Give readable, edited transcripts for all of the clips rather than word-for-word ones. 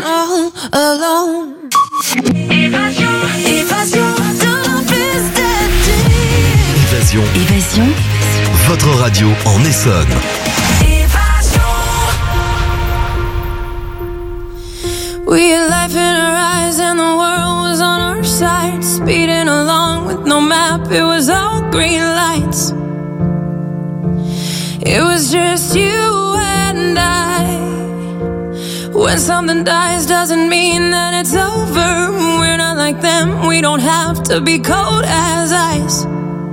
feeling all alone. Évasion de Évasion. Évasion. Votre radio en Essonne. We had life in our eyes and the world was on our side. Speeding along with no map, it was all green lights. It was just you and I. When something dies doesn't mean that it's over. We're not like them, we don't have to be cold as ice.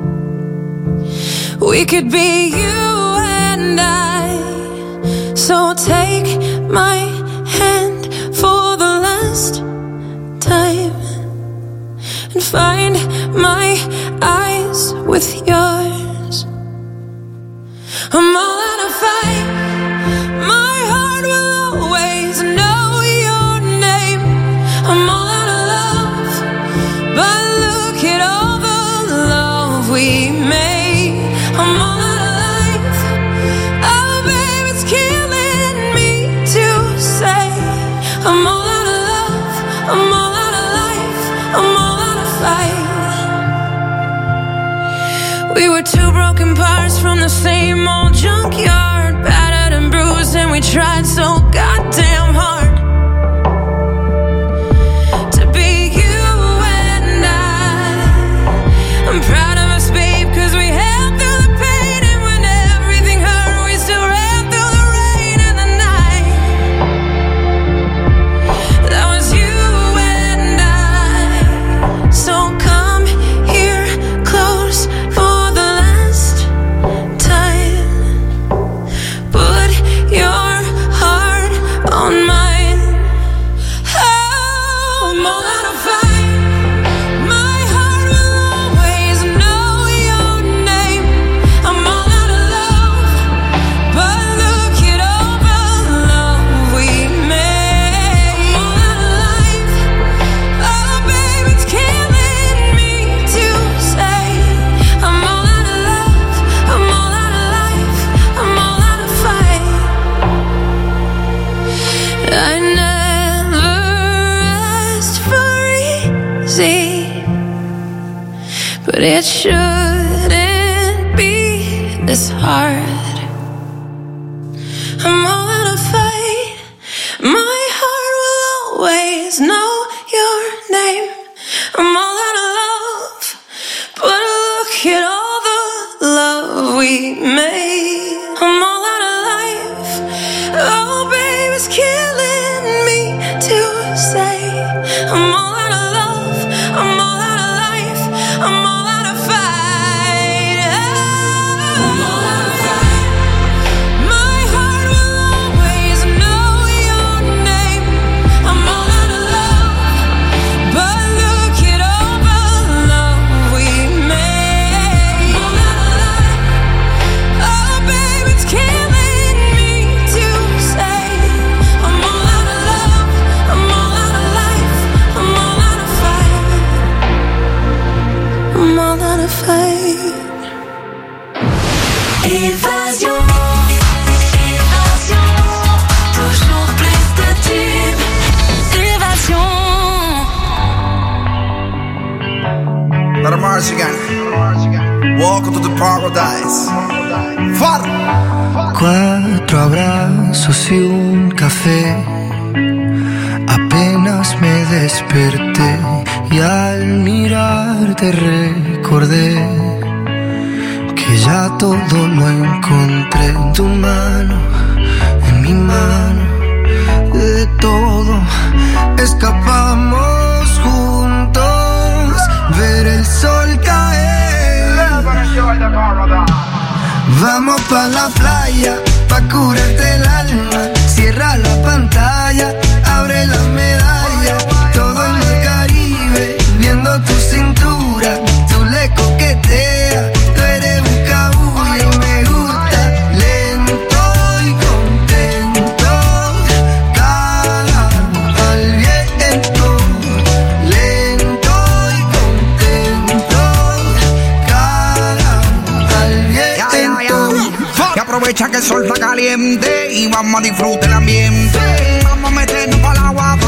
We could be you and I. So take my hand for the last time and find my eyes with yours. I'm all out of fight. My heart will always know your name. I'm all out of love, but look at all the love we made. I'm all out of life. Oh, babe, it's killing me to say I'm all out of love. I'm all out of life. I'm all out of fight. We were two broken parts from the same old junkyard, battered and bruised, and we tried so goddamn hard to be you and I'm proud of us, babe, 'cause we held through the pain, and when everything hurt, we still ran through the rain and the night. That was you and I. So come here close for the last time. Put your heart on mine. Oh, I'm all out of fight. My heart will always know your name. I'm all out of love, but look at all the love we made. I'm all out of life. Oh, babe, it's killing me to say I'm all out of love. I'm all out of life. I'm all out of fight. I never asked for easy, but it shouldn't be this hard. I'm all out of fight. My heart will always know your name. I'm all out of love, but look at all the love we made. I'm all out of life. Oh, babe, it's killing me to say I'm all out of love. I'm all out of life. I'm all out of fight. I'm all out of fight. My heart will always know your name. I'm all out of love, but look at all the love we made. I'm all out of life. Oh, babe, it's killing me to say I'm all out of love. I'm all out of life. I'm all out of fight. I'm all out of fight. Évasion. Évasion. Toujours plus de tubes. Évasion. Let her march again. Welcome to the paradise. Far. 4 abrazos y un café. Apenas me desperté y al mirarte recordé que ya todo lo encontré en tu mano, en mi mano. De todo escapamos juntos, ver el sol caer. Vamos pa' la playa, pa' curarte el alma. Cierra la pantalla, abre la medalla. Todo en el Caribe, viendo tu cintura. Tú le coqueteas, tú eres un cabullo y me gusta. Lento y contento, cara al viento. Lento y contento, cara al viento. Y aprovecha que el sol está caliente y vamos a disfrutar el ambiente. Vamos a meternos para el agua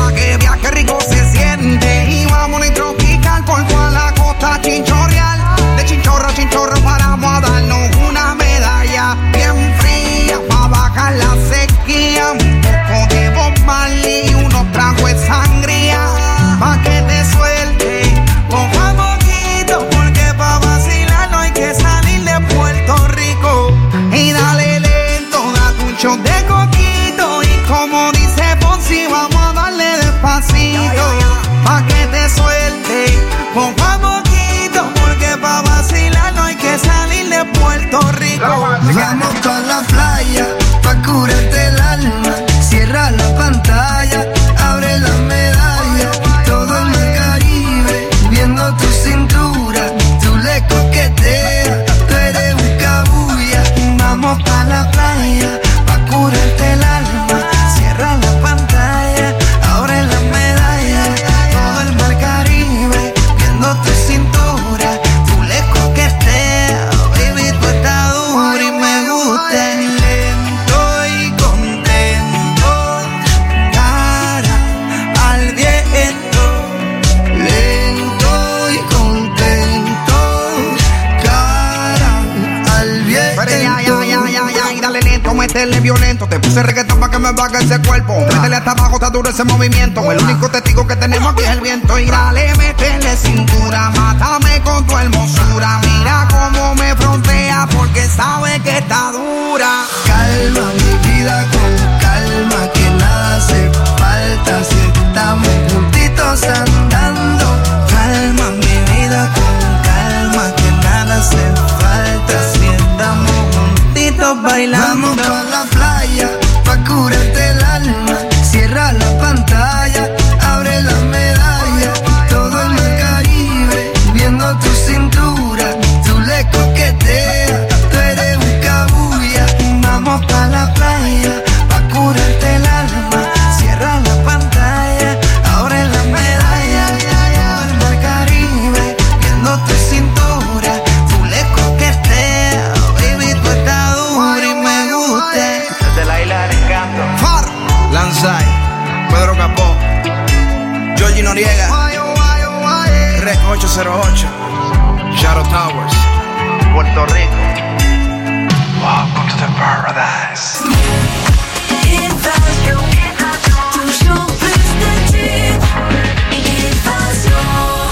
ponerle violento. Te puse reggaetón pa' que me baje ese cuerpo. Métele hasta abajo, está duro ese movimiento. El único testigo que tenemos aquí es el viento. Y dale, métele cintura, mátame con tu hermosura. Mira cómo me frontea porque sabe que está dura. Calma mi vida con calma, que nada hace falta si estamos juntitos andando. Calma mi vida con calma, que nada hace falta si estamos juntitos bailando. Vamos pa' la playa, pa' curarte el alma. Cierra la pantalla, abre la medalla. Todo en el Caribe, viendo tu cintura. Tú le coqueteas, tú eres un cabuya. Vamos pa' la playa, pa' curarte el alma. Cierra la pantalla, abre la medalla. Todo en el Caribe, viendo tu cintura. Tú le coqueteas, baby, tú estás dura y me gusta. Desde la isla del encanto. Far, Lanzai, Pedro Capó, Georgie Noriega, Rec 808, Shadow Towers, Puerto Rico. Welcome to the paradise. Évasion, toujours plus de tubes. Évasion.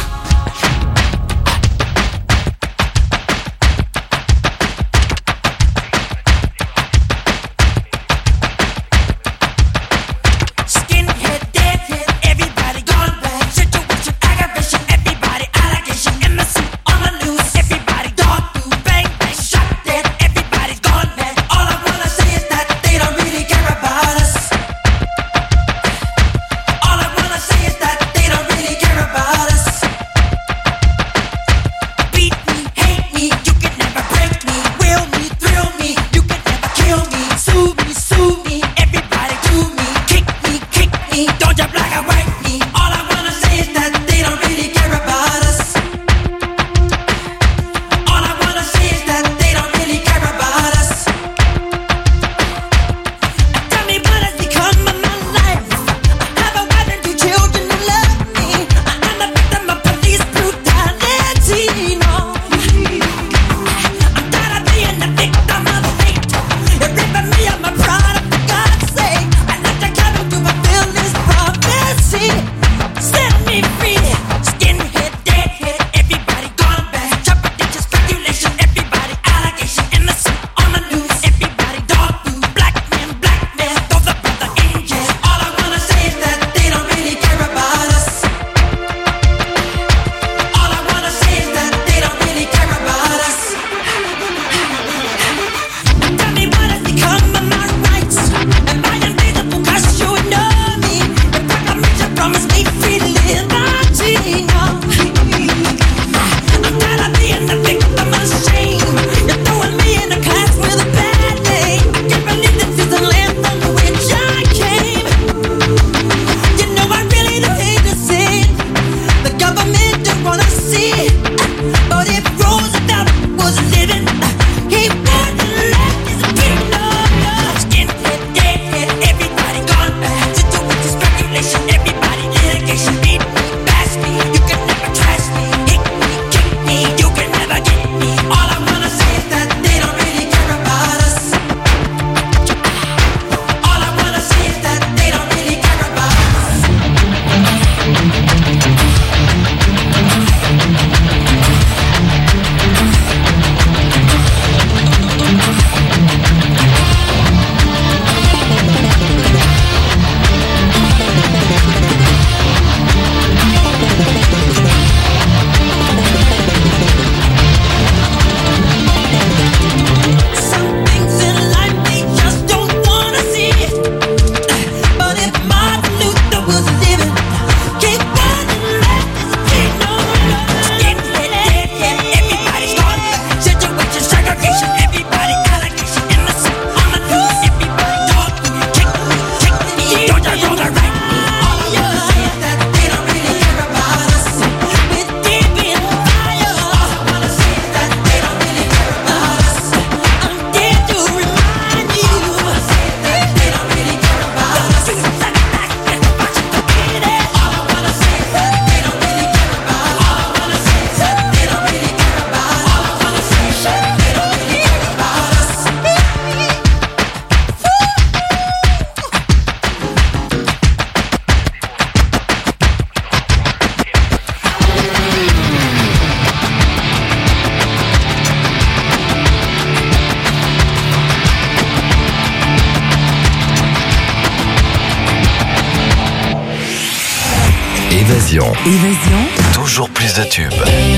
Skinhead, deadhead, everybody gone bad. Situation, aggravation, everybody allegation. In the suit, on the loose, everybody dog food, bang bang, shot dead, everybody's gone bad. All I wanna say is that they don't really care about us. All I wanna say is that they don't really care about us. Beat me, hate me, you can never break me. Will me, thrill me, you can never kill me. Sue me, everybody do me. Kick me, don't you black and white me. All I wanna say is that they don't really care about us. All I wanna say is that they don't really care about us. Tell me what has become of my life. I have a wife and 2 children who love me. I'm a victim of police brutality. No, I'm tired of being the victim of fate. You're ripping me of my product, for God's sake. I let the cabin to fulfill this prophecy. Évasion. Évasion. Toujours plus de tubes.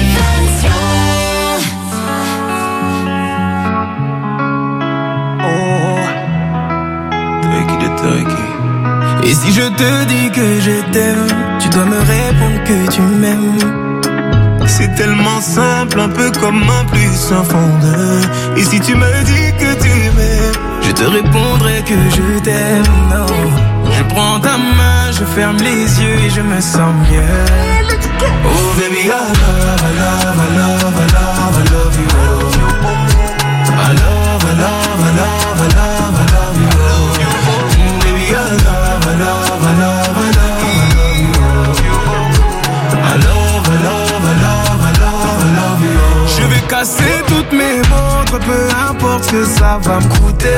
Et si je te dis que je t'aime, tu dois me répondre que tu m'aimes. C'est tellement simple, un peu comme un plus un fondeur. Et si tu me dis que tu m'aimes, je te répondrai que je t'aime. Non, je prends ta main, je ferme les yeux et je me sens mieux. Oh baby, I love, I love, I love, I love, I love you. I love, I love, I love, I love, I love you. Baby, I love, I love, I love, I love, I love you. I love, I love, I love, I love, I love you. Je vais casser toutes mes montres, peu importe ce que ça va me coûter.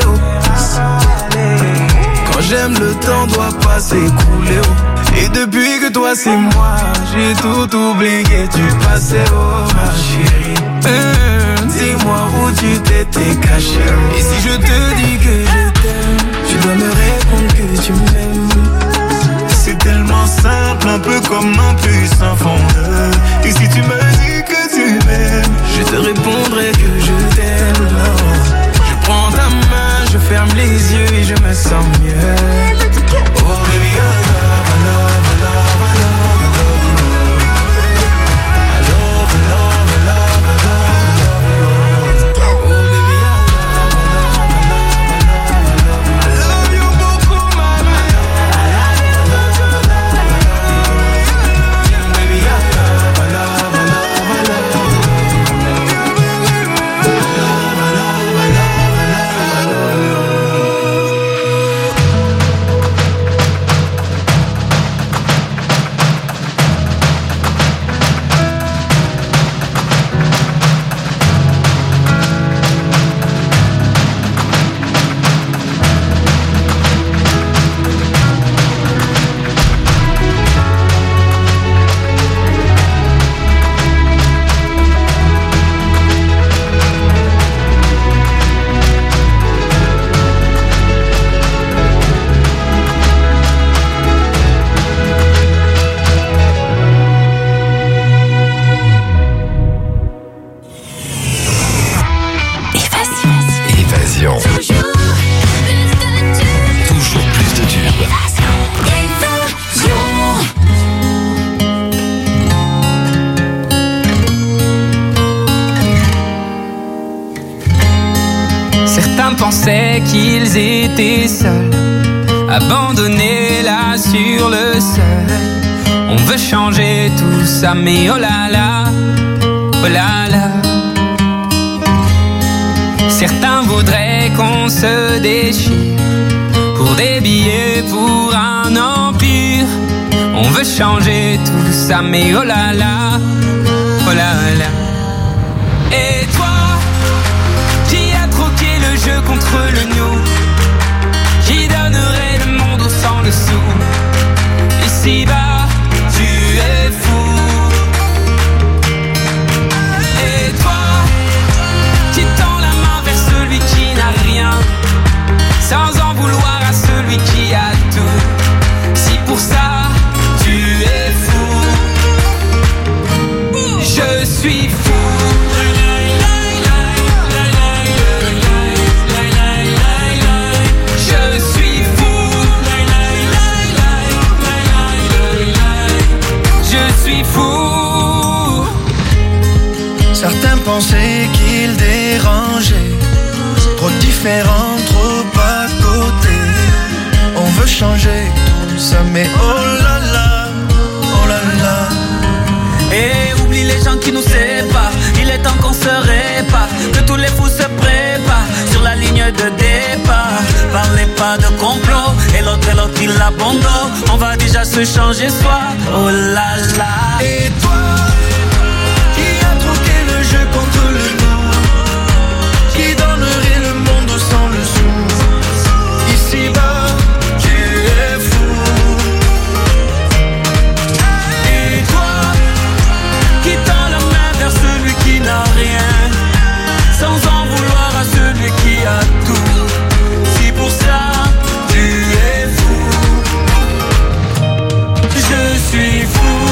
Quand j'aime, le temps doit pas s'écouler. Et depuis que toi c'est moi, j'ai tout oublié, tu passais, oh ma chérie. Dis-moi où tu t'étais caché. Et si je te dis que je t'aime, tu dois me répondre que tu m'aimes. C'est tellement simple, un peu comme un plus un fondeur. Et si tu me dis que tu m'aimes, je te répondrai que je t'aime. Non, je prends ta main, je ferme les yeux et je me sens mieux. Oh baby, I love, I love, I love, I love, I love you. I love, I love, I love, I love, I love you. Oh baby, I love, I love, I love, I love you beaucoup, mama. I love, I love, I love, baby, I love, I love, I love, I love you. Toujours plus de tubes. Certains pensaient qu'ils étaient seuls, abandonnés là sur le seuil. On veut changer tout ça, mais oh là là, oh là là. Certains voudraient qu'on se déchire pour des billets, pour un empire. On veut changer tout ça, mais oh là là, oh là là. Et toi, qui as troqué le jeu contre le nous, qui donnerait le monde au sang le sou. Ici-bas, tu es fou. Et toi, qui tend la main vers celui qui n'a rien, sans en vouloir à celui qui a tout. Si pour ça, tu es fou, je suis fou. Certains pensaient qu'ils dérangeaient, trop différents, trop à côté. On veut changer tout ça, mais oh là là, oh là là. Et oublie les gens qui nous séparent, il est temps qu'on se répare, que tous les fous se préparent sur la ligne de départ. Parlez pas de complot, et l'autre il abandonne. On va déjà se changer soi, oh là là. Et toi, contre le nous, qui donnerait le monde sans le sou. Ici-bas, tu es fou. Et toi, qui tend la main vers celui qui n'a rien, sans en vouloir à celui qui a tout. Si pour ça, tu es fou, je suis fou.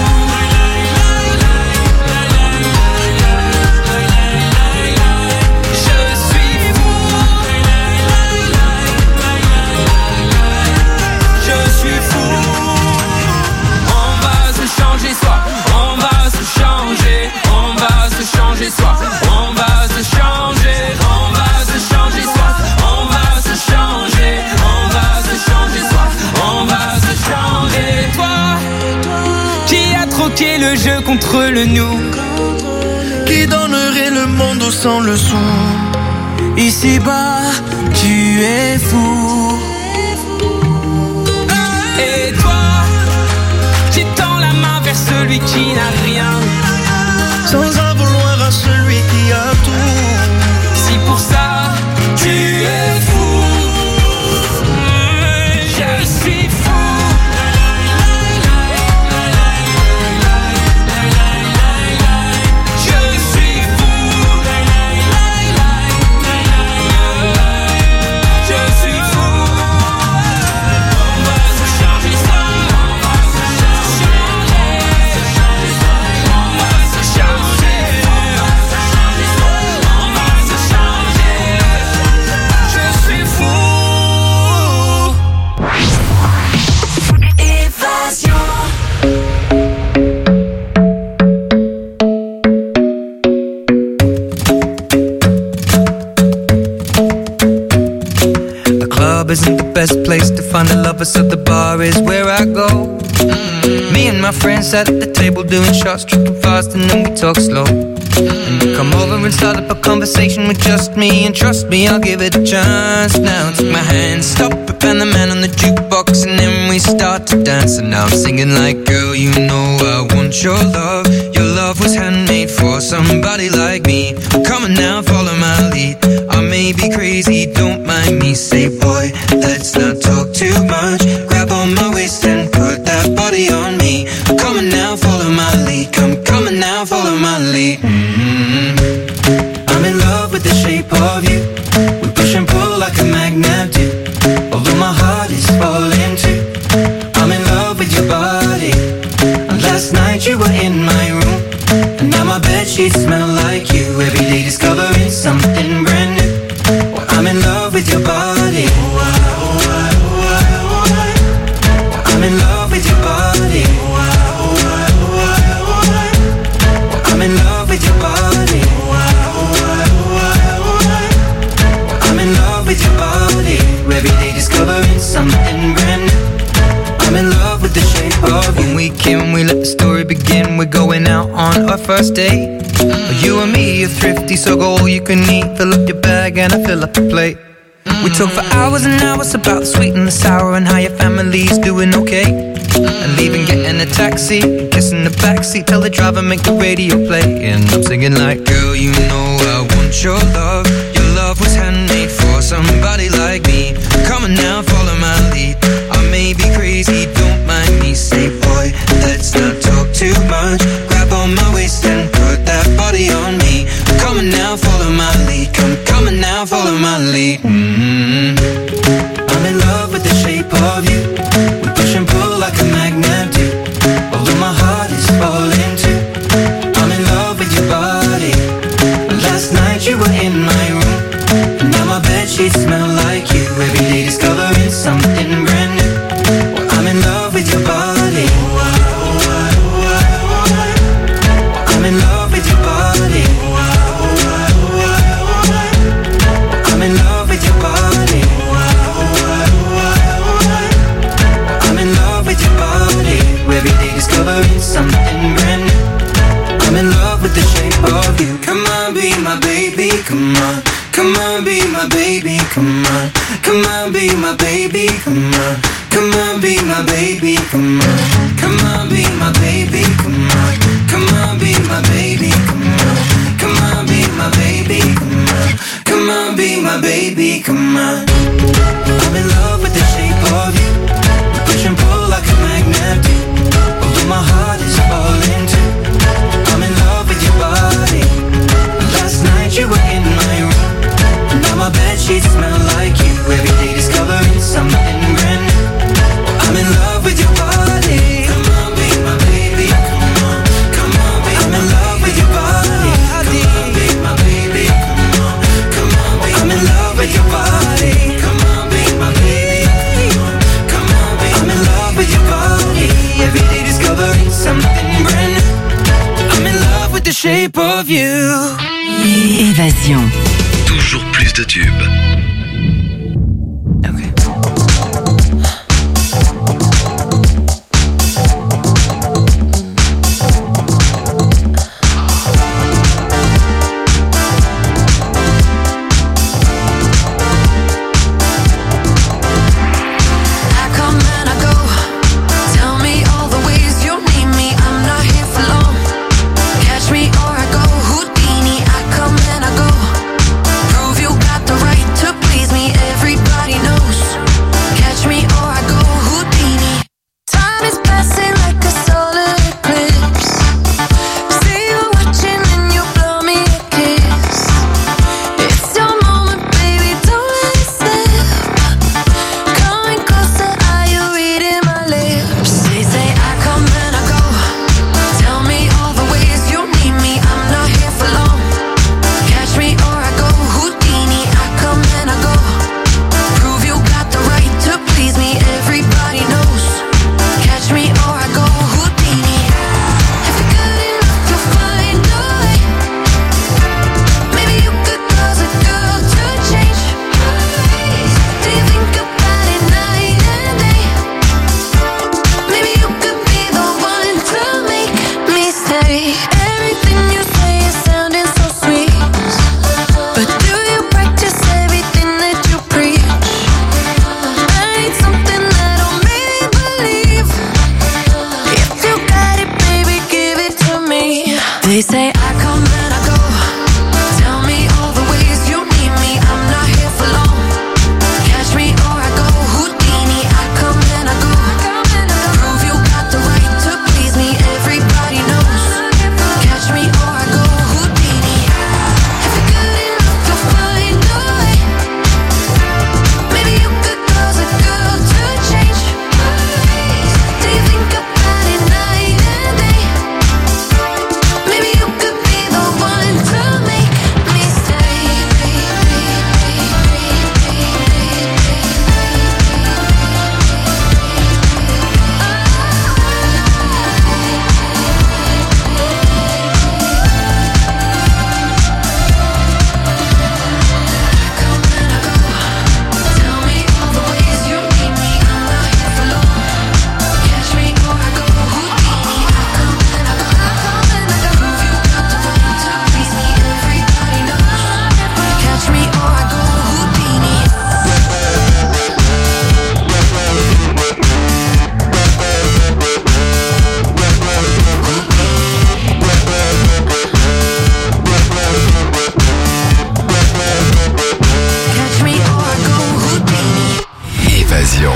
est le jeu contre le nous. Qui donnerait le monde sans le son? Ici-bas, tu es fou. Et toi, tu tends la main vers celui qui n'a rien, sans en vouloir à celui qui a tout. Si pour ça, tu es fou. Je suis fou. Isn't the best place to find the lovers, so the bar is where I go. Me and my friends sat at the table doing shots, tripping fast, and then we talk slow. And you come over and start up a conversation with just me, and trust me, I'll give it a chance. Now take my hand, stop it, and the man on the jukebox, and then we start to dance. And now I'm singing like, girl, you know I want your love. Your love was handmade for somebody like me. Come on now, follow my lead. I may be crazy, don't mind me. Say, boy, let's not talk too much. Grab on my waist and put that body on me. Come on now, follow my lead. Come on now, follow my lead. I'm in love with the shape of you. We push and pull like a magnet do. Although my heart is falling too. I'm in love with your body. And last night you were in my room, and now my bedsheets smell like you. Every day discovering something brand new. Well, I'm in love with your body. I'm in love with your body. I'm in love with your body. I'm in love with your body. Every day discovering something brand new. I'm in love with the shape of you. When we came, we let the story begin. We're going out on our first date. You and me are thrifty, so go all you can eat. Fill up your bag and I fill up the plate. We talk for hours and hours about the sweet and the sour, and how your family's doing okay. And leaving, getting a taxi, kissing the backseat, tell the driver make the radio play. And I'm singing like, girl, you know I want your love. Your love was handmade for somebody like me. Come on now, follow my lead. I may be crazy, don't mind me. Say, boy, let's not talk too much. Grab on my waist and put that body on me. Come on now, follow my lead. Come on now, follow my lead. I'm in love with the shape of you. We push and pull like a magnet do. Although my heart is falling too. I'm in love with your body. Last night you were in my room, and now my bedsheets smell like you. Every day discovering something brand new. Well, I'm in love with your body. I'm in love with your body. I'm in love with your body. I'm in love with your body. Every day discovering something brand new. I'm in love with the shape of you. Come on, be my baby, come on. Come on, be my baby, come on. Come on, be my baby, come on. Come on, be my baby, come on. Come on, be my baby, come on. Come on, be my baby, come on. Come on, be my baby, come on. Come on, be my baby, come on. I'm in love with the shape of you. We push and pull like a magnet do. Although my heart is falling too. I'm in love with your body. Last night you were in my room, and now my bedsheets smell like you. Every day discovering something brand new. I'm in love with your body. Come on, be my baby. Come on, come on, be I'm in love with your body. Come on, be my baby. Come on, come on, be I'm in love with your body. Come on, be my baby. Come on, be I'm in love with your body. Every day discovering something brand new. I'm in love with the shape of you. Évasion. Toujours plus de tubes.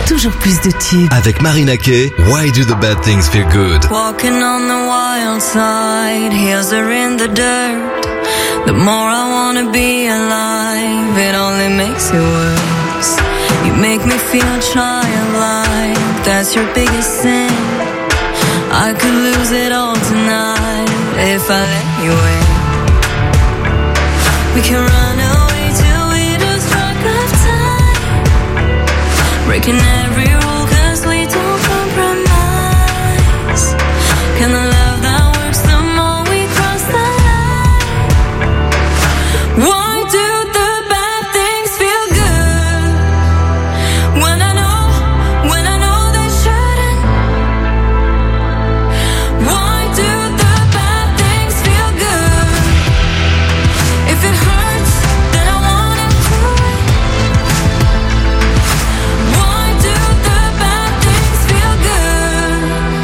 toujours plus de tubes. Avec Marina Kaye, Why Do the Bad Things Feel Good? Walking on the wild side, heels are in the dirt. The more I wanna be alive, it only makes it worse. You make me feel childlike, that's your biggest sin. I could lose it all tonight if I let you in. We can run away till we lose track of time, breaking every rule 'cause we don't compromise. Can the love that works the more we cross the line? Why do the bad things feel good when I know they shouldn't? Why do the bad things feel good? If it hurts, then I want it to. Why do the bad things feel good?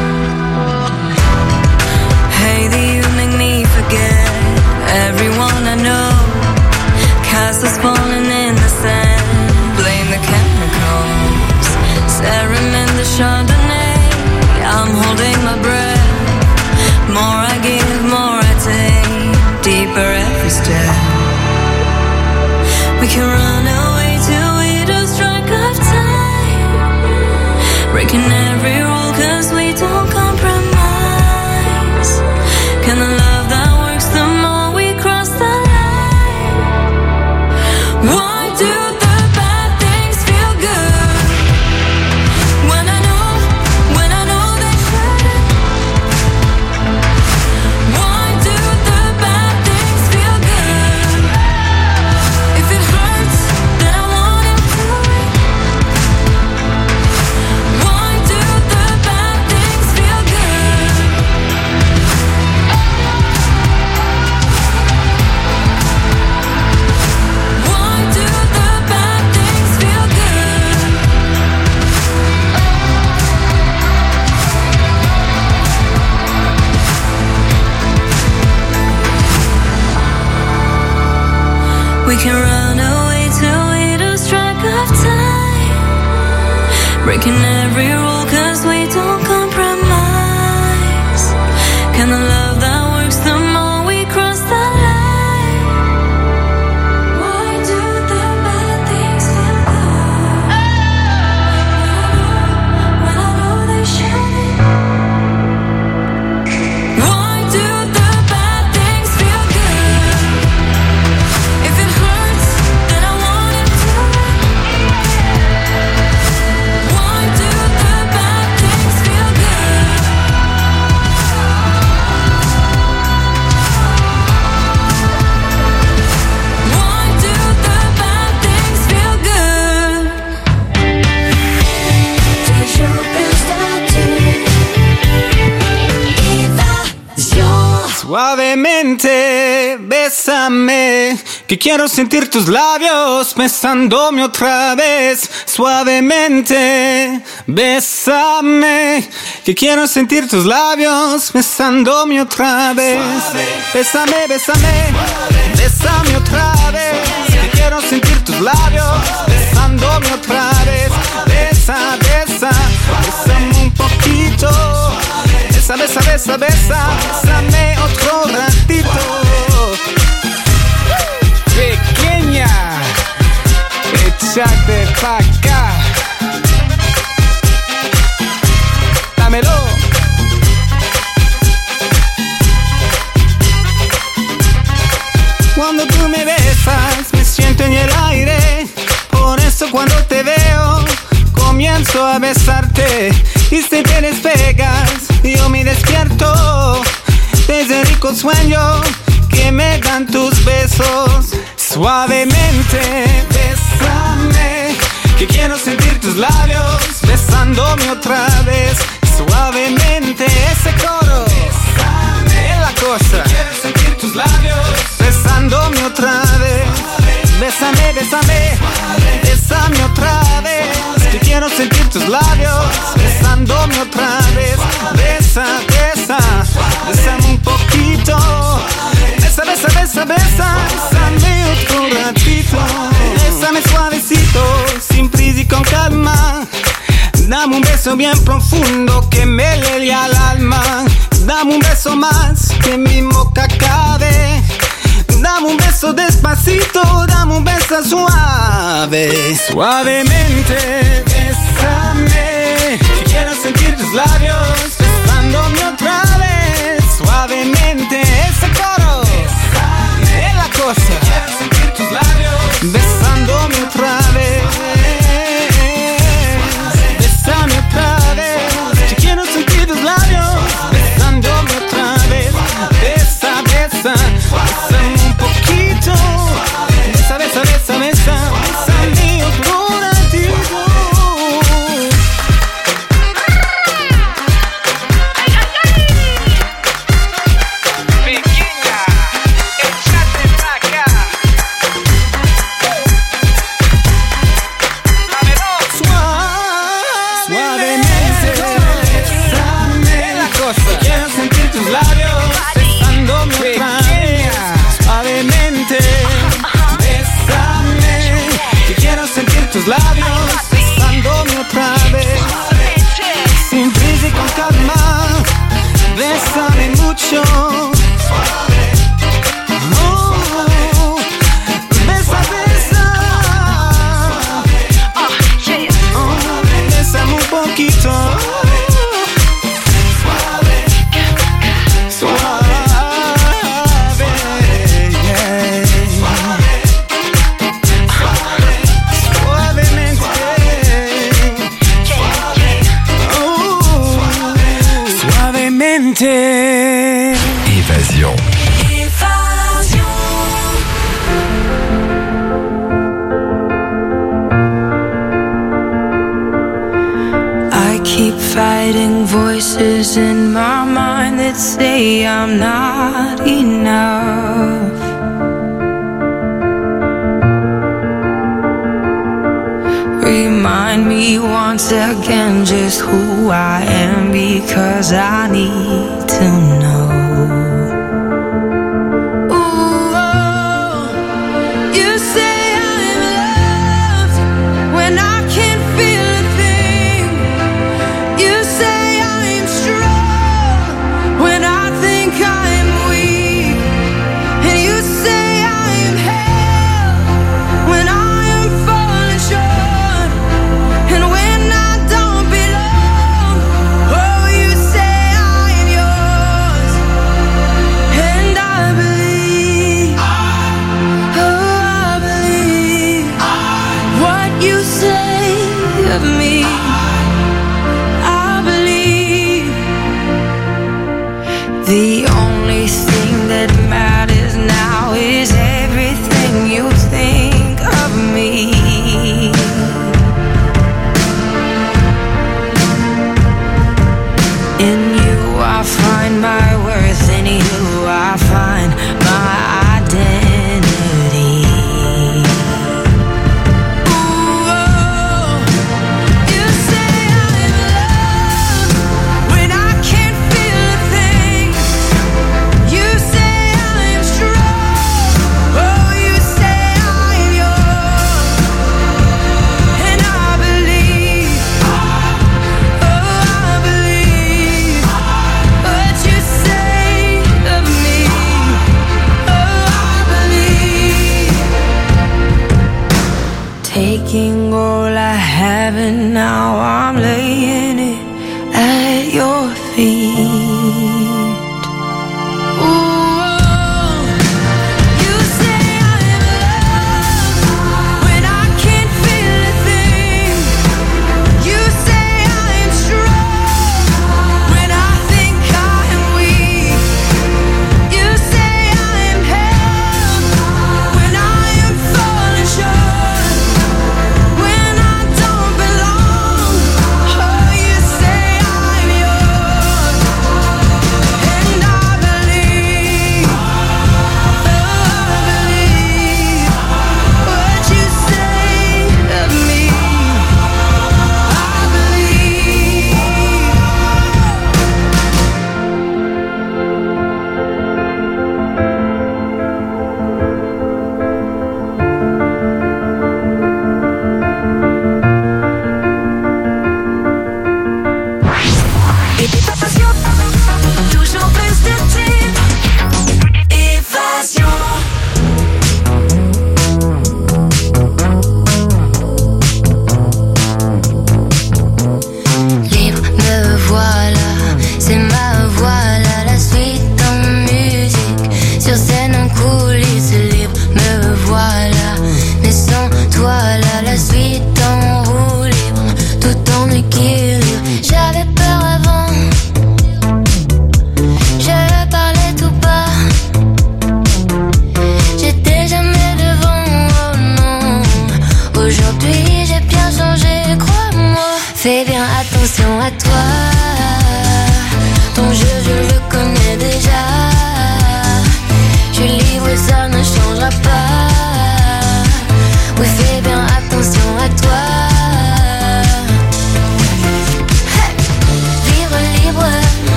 Hey, do you make me forget everyone I know? Castles falling in the sand, blame the chemicals. Staring in the Chardonnay, I'm holding my breath. More I give, more I take, deeper every step. We can run away till we lose track of time, breaking every rule 'cause we don't compromise. Can the love that works the more we cross the line? Why do the bad things feel good when I know they shouldn't? Why do the bad things feel good? If it hurts, then I want it to. Why do the bad things feel good? Why do the bad things feel good? We can run away till we lose track of time, breaking every rule 'cause we don't compromise. Can the love that works the more we cross the line? Why do the bad things feel good when I know they shouldn't? Why do the bad things feel good? If it hurts, then I want it to. Why do the bad things feel good? Why do the bad things feel good? Toujours plus de Evasion. Suavemente, bésame, que quiero sentir tus labios besándome otra vez. Suavemente, bésame, que quiero sentir tus labios besándome otra vez. Bésame, bésame, bésame otra vez, que quiero sentir tus labios besándome otra vez. Besa, besa, bésame un poquito. Besa, besa, besa, besa, bésame otro ratito. Pequeña, échate pa' acá. Dámelo. Cuando tú me besas, me siento en el aire. Por eso cuando te veo, comienzo a besarte. Y si te despegas, yo me despierto de ese rico sueño que me dan tus besos. Suavemente, bésame, que quiero sentir tus labios besándome otra vez. Suavemente, ese coro, bésame, es la cosa. Quiero sentir tus labios besándome otra vez. Bésame, bésame, bésame otra vez, que quiero sentir tus labios besándome otra vez. Besa, besa, bésame un poquito. Besa, besa, besa, besa, bésame otro ratito. Bésame suavecito, sin prisa y con calma. beso bien profundo que me llegue al alma. Dame un beso más que mi boca cabe. Dame un beso despacito, dame un beso suave. Suavemente, bésame. Quiero sentir tus labios besándome otra vez. Suavemente, ese coro es la cosa. Quiero sentir tus labios besándome otra vez. Bésame otra vez. Quiero sentir tus labios besándome otra vez. Besa, besa, bésame un poquito. Besa, besa, besa, besa. Bésame otro ratito. Labios besándome otra vez. Sin prisa y con calma. Bésame mucho. Oh, besa, besa. Oh, bésame un poquito. Évasion. I keep fighting voices in my mind that say I'm not enough. Remind me once again just who I am, because I need to know. Ooh, oh, you say I'm loved when I can't feel a thing. You say I'm strong when I think I'm weak. And you say I'm held when I am falling short. And when I don't belong, oh, you say I am yours. And I believe, oh, I believe what you say of me. I believe the only thing that matters now is everything you think of me. In you I find my worth, in you I find my identity. Ooh, oh, you say I'm loved when I can't feel a thing. You say I'm strong, oh, you say I'm yours. And I believe, oh, I believe what you say of me.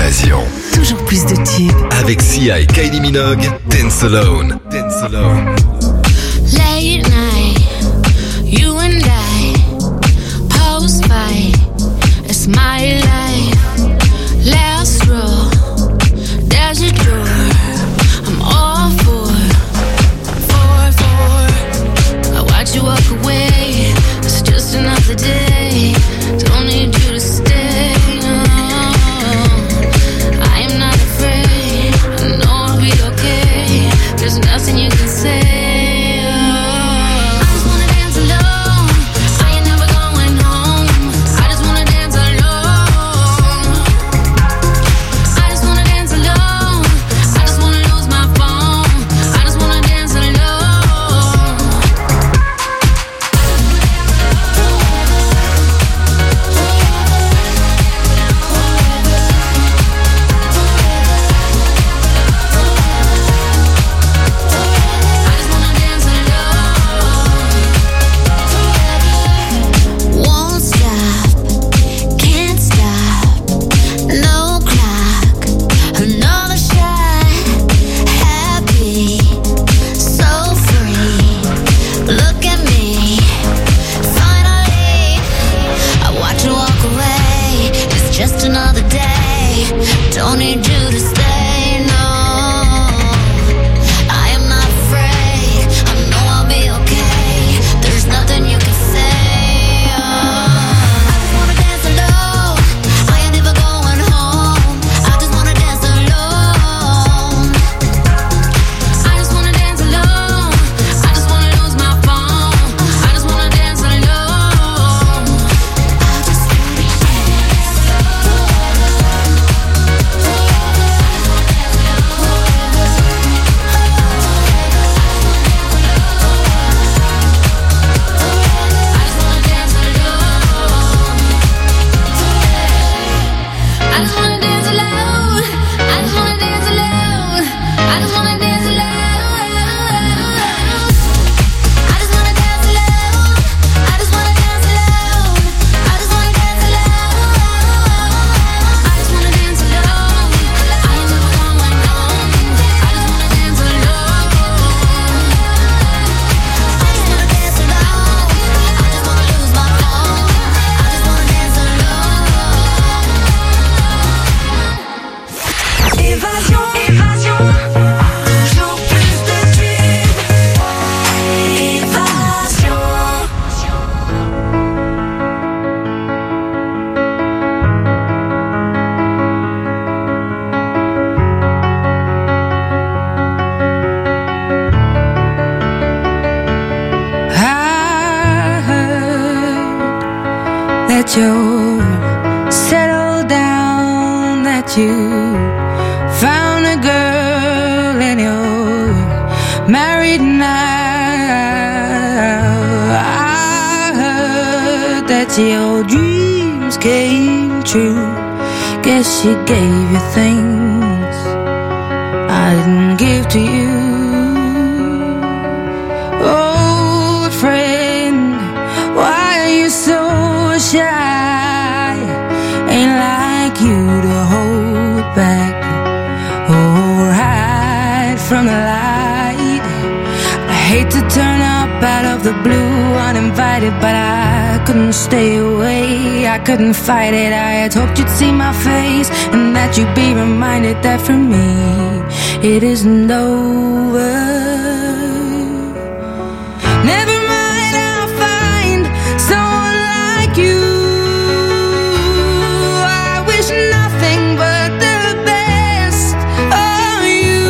Évasion. Toujours plus de tubes. Avec Sia et Kylie Minogue, Dance Alone. Dance Alone. Late night, you and I, post-fight, it's my life. Last row, there's a door, I'm all for. I watch you walk away, it's just another day, don't need you to stay, no. I am not afraid, I know I'll be okay, there's nothing you can say. You settled down, that you found a girl and you're married now. I heard that your dreams came true. Guess she gave you things I didn't give to you. Old friend, why are you so shy? Ain't like you to hold back or hide from the light. I hate to turn up out of the blue uninvited, but I couldn't stay away, I couldn't fight it. I had hoped you'd see my face and that you'd be reminded that for me it isn't over. Never mind, I'll find someone like you. I wish nothing but the best of you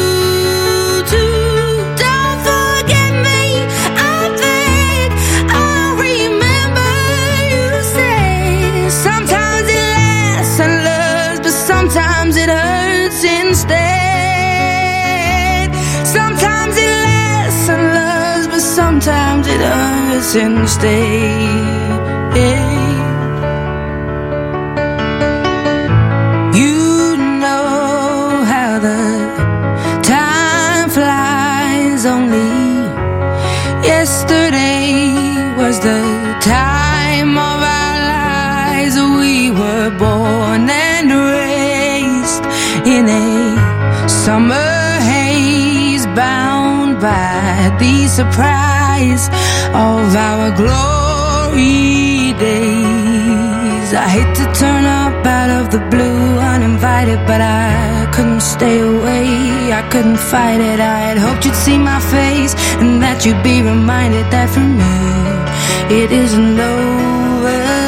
too. Don't forget me, I think I'll remember you say sometimes it lasts and loves, but sometimes it hurts instead. Sometimes it lasts and loves, but sometimes it hurts instead. You know how the time flies. Only yesterday was the time of our lives. We were born and raised in a summer haze, bound by the surprise of our glory days. I hate to turn up out of the blue uninvited, but I couldn't stay away, I couldn't fight it. I had hoped you'd see my face and that you'd be reminded that for me it isn't over.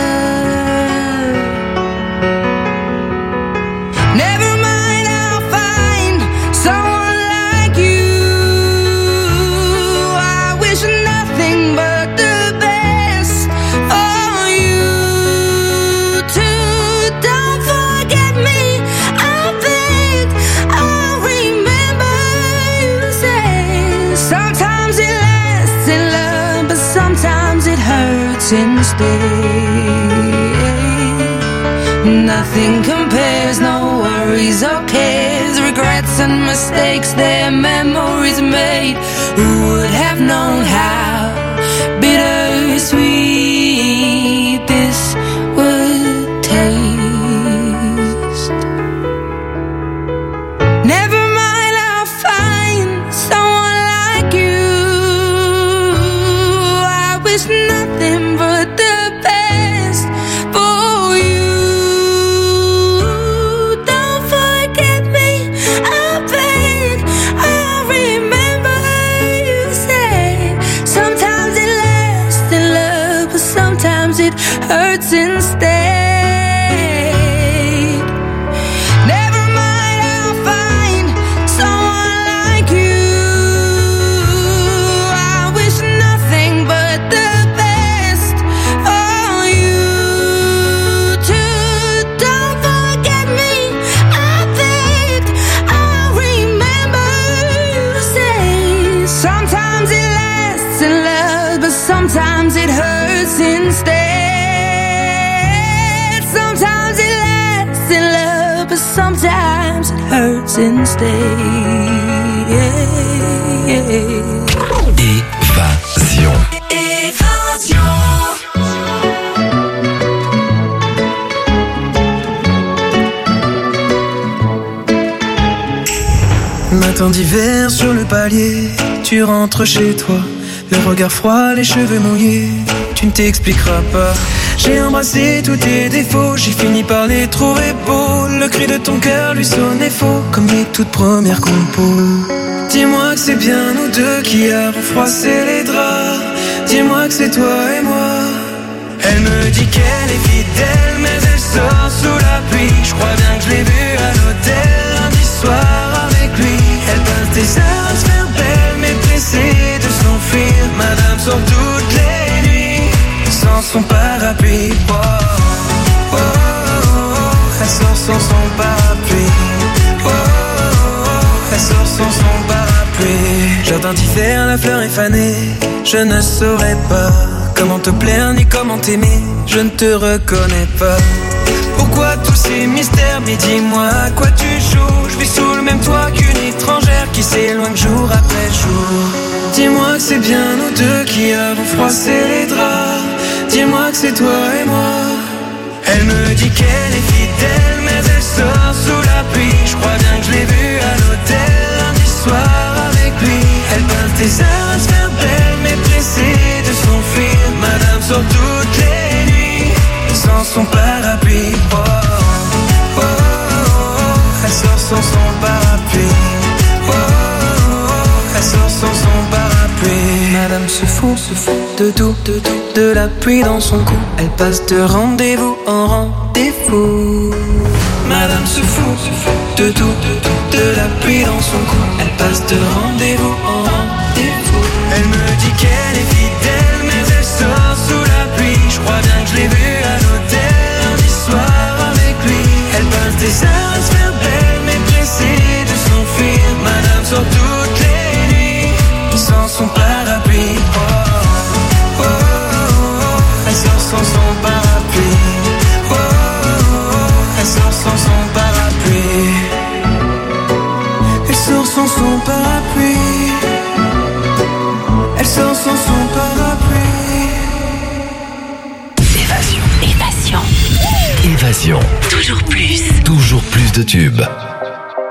Nothing compares, no worries or cares, regrets and mistakes, their memories made. Who would have known how bittersweet this would taste? Never mind, I'll find someone like you. I wish nothing but the best for you. Don't forget me, I beg. I remember you said sometimes it lasts in love, but sometimes it hurts instead. Never mind, I'll find someone like you. I wish nothing but the best for you too. Don't forget me, I beg. I remember you say sometimes it lasts in love, but sometimes it hurts instead. Sometimes it lasts in love, but sometimes it hurts instead. Évasion. Matin d'hiver sur le palier, tu rentres chez toi, le regard froid, les cheveux mouillés, tu ne t'expliqueras pas. J'ai embrassé tous tes défauts, j'ai fini par les trouver beaux. Le cri de ton cœur lui sonnait faux, comme les toutes premières compos. Dis-moi que c'est bien nous deux qui avons froissé les draps. Dis-moi que c'est toi et moi. Elle me dit qu'elle est fidèle, mais elle sort sous la pluie. Je crois bien que je l'ai vue à l'hôtel lundi soir avec lui. Elle passe des heures à se faire belle, mais pressée de s'enfuir. Madame sort toutes les nuits sans son parapluie. Oh, oh, oh, oh. Elle sort sans son parapluie. Oh, oh, oh. Elle sort sans son parapluie. Jardin d'hiver, la fleur est fanée. Je ne saurais pas comment te plaire ni comment t'aimer. Je ne te reconnais pas. Pourquoi tous ces mystères? Mais dis-moi à quoi tu joues. Je vis sous le même toit qu'une étrangère qui s'éloigne jour après jour. Dis-moi que c'est bien nous deux qui avons froissé les draps. Dis-moi que c'est toi et moi. Elle me dit qu'elle est fidèle, mais elle sort sous la pluie. Je crois bien que je l'ai vue à l'hôtel lundi soir avec lui. Elle passe des heures à se faire belle, mais pressée de s'enfuir. Madame sort toutes les nuits sans son parapluie. Oh, oh, oh, oh. Elle sort sans son parapluie. Oh, oh, oh. Elle sort sans son parapluie. Madame se fout de tout, de la pluie dans son cou. Elle passe de rendez-vous en rendez-vous. Madame se fout de tout, de la pluie dans son cou. Elle passe de rendez-vous en rendez-vous. Elle me dit qu'elle est fidèle, mais elle sort sous la pluie. Je crois bien que je l'ai vue à l'hôtel lundi soir avec lui. Elle passe des heures à se faire belle, mais pressée de s'enfuir. Madame sort toutes les nuits sans son parapluie. Oh, oh, oh, oh. Elle sort sans son parapluie. Oh, oh, oh. Elle sort sans son parapluie. Elle sort sans son parapluie. Elle sort sans son parapluie. Évasion. Toujours plus de tubes.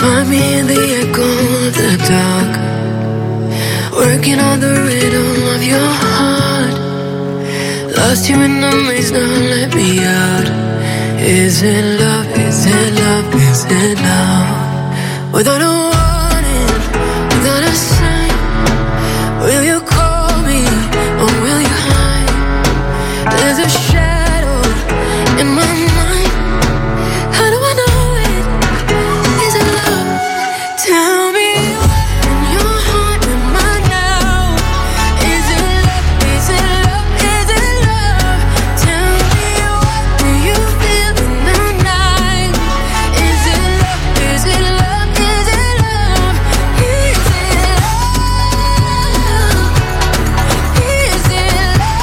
find me in the echo of the dark, working on the rhythm of your heart. Lost you in the maze, now let me out. Is it love, is it love, is it love? Without a warning, without a sign, will you call me or will you hide? There's a shadow in my mind. How do I know it? Is it love? Tell me in your heart and mine now. Is it love? Is it love? Is it love? Tell me what do you feel in the night? Is it love? Is it love? Is it love? Is it love? Is it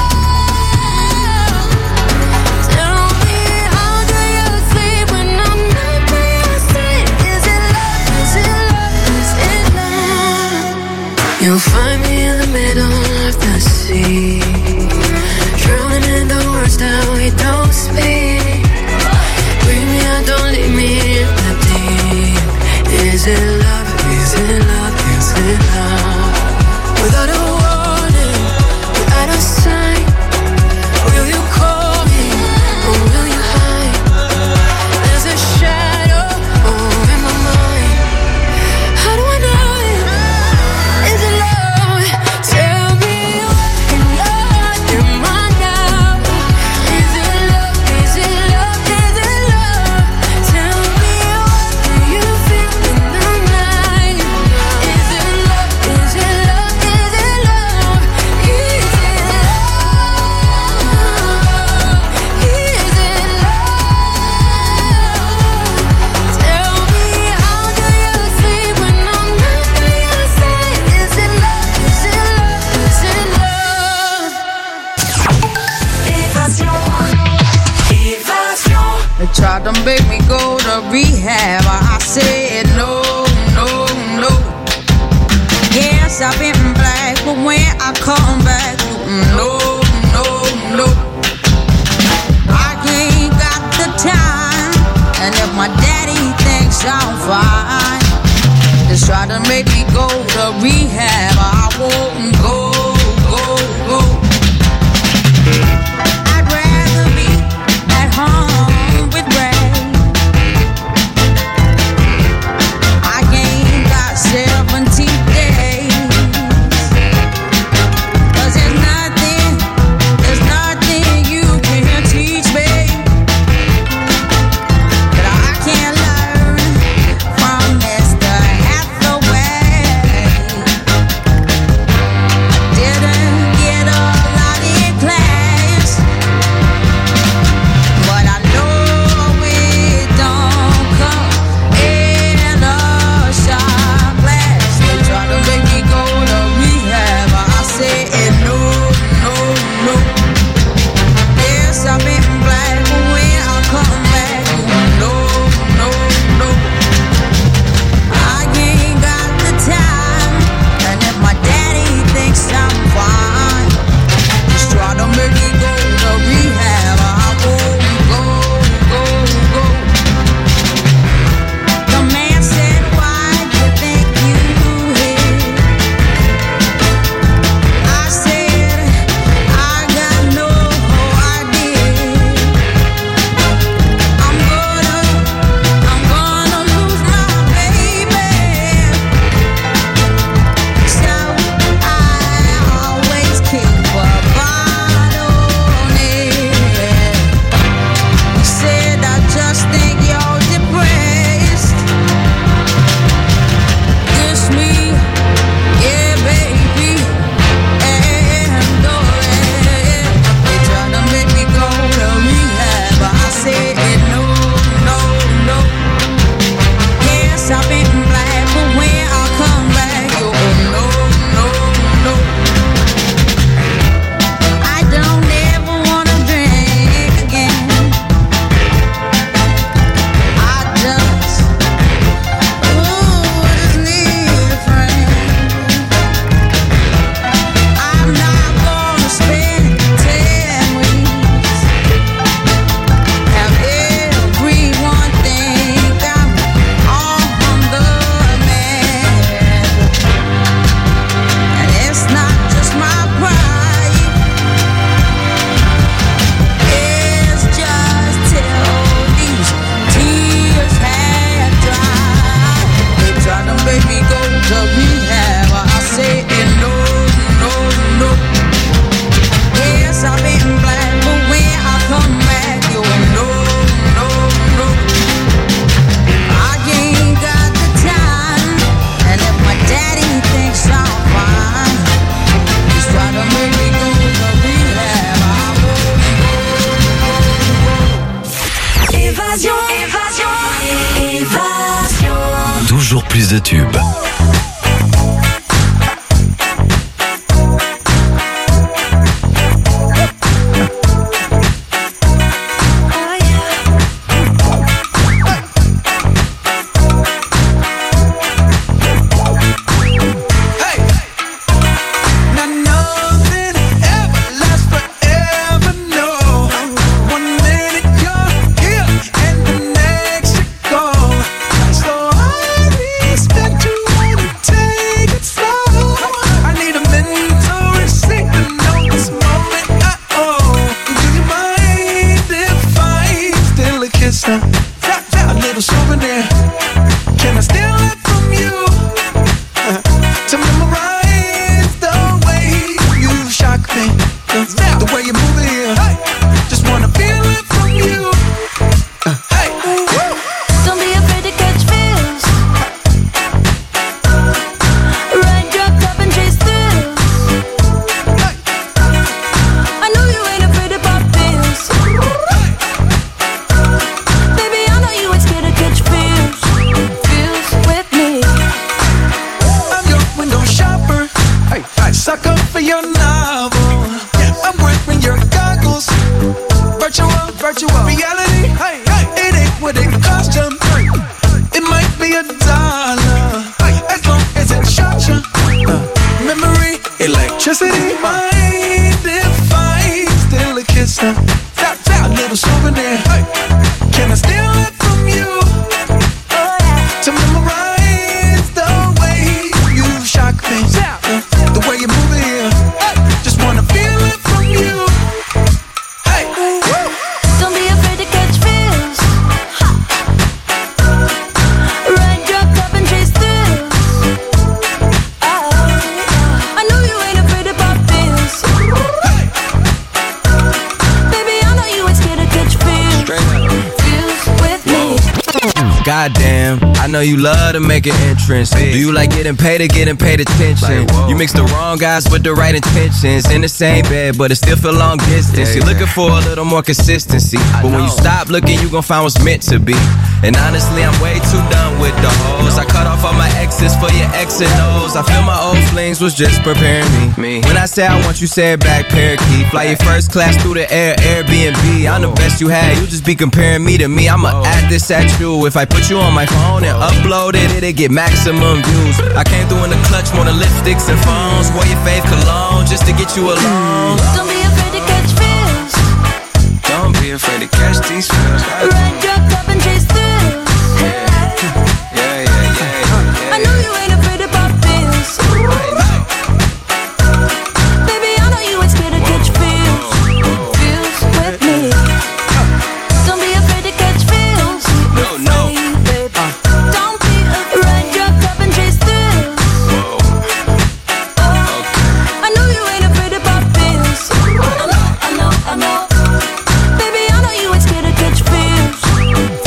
love? Tell me how do you sleep when I'm not by your side? Is it love? Is it love? Is it love? You'll find me in the middle of the sea, drowning in the words that we don't speak. Bring me out, don't leave me in the deep. Is it love? Is it love? Is it love? Without a warning, without a sign, will you call me or will you hide? There's a shadow over my mind. How do I know it? Is it love? Tell me what in your heart am I now? Is it love? Is it love? Is it love? Tell me what do you feel in the night? Is it love? Is it love? Is it love? Is it love? Is it love? Tell me how do you sleep when I'm not by your side? Is it love? Is it love? Is it love? They tried to make me go to rehab. I said no, no, no. Yes, I've been black, but when I come back, no, no, no. I ain't got the time, and if my daddy thinks I'm fine, just try to make me go to rehab. I won't go, go, go. I'd rather be at home with Ray. I ain't got 70 days, 'cause there's nothing you can teach me that I can't learn from Mr. Hathaway. Évasion. Toujours plus de tubes. A little souvenir. Can I steal it from you? To memorize the way you shock me, the way you move it here. Just wanna feel it from you. Hey, Don't be afraid to catch feels. Ride your cup and chase thrills. I know you ain't afraid to pop pills. Baby, I know you ain't scared to catch feels. Feels with me. I'm your window shopper. Hey, sucker for your novel. I'm wearing your goggles. Virtual reality. Hey, it ain't what it cost you. It might be $1, as long as it shot you. Memory, electricity, mind if I steal a kiss? A little souvenir. Can I steal it from you? To memorize the way you shock me, the way you move it here. Just wanna feel it from you. Hey, Don't be afraid to catch feels. Ride your cup and chase thrills. I know you ain't afraid to pop pills. Baby, I know you ain't scared to catch feels. Feels with me. Goddamn, I know you love to make an entrance. Do you like getting paid or getting paid attention? You mix the wrong guys with the right intentions. In the same bed, but it still feel long distance. You're looking for a little more consistency. But when you stop looking, you gon' find what's meant to be. And honestly, I'm way too done with the hoes. I cut off all my exes for your X and O's. I feel my old flings was just preparing me. When I say I want you, say it back, parakeet. Fly your first class through the air, Airbnb. I'm the best you had, you just be comparing me to me. I'ma add this at you. If I put you on my phone and upload it, it'll get maximum views. I came through in the clutch, more than lipsticks and phones. Wore your fave cologne just to get you alone. Don't be afraid to catch feels. Don't be afraid to catch these feels. Ride your